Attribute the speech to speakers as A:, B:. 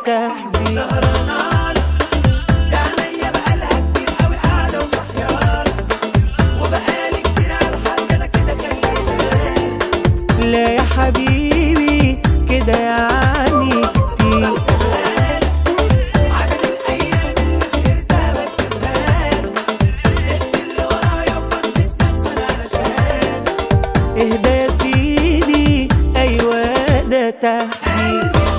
A: تحزين.
B: سهرانة يا عينيا بقالها كتير قوي قاعدة وصحيانة، وبقالي كتير على حاجة أنا كده خليتها.
A: لا يا حبيبي كده يعني كتير.
B: عدد الأيام اللي سهرتها بكتبها لك، سبت اللي ورايا وفضيت نفسي أنا علشان.
A: اهدى يا سيدي، أيوة ده تحزين.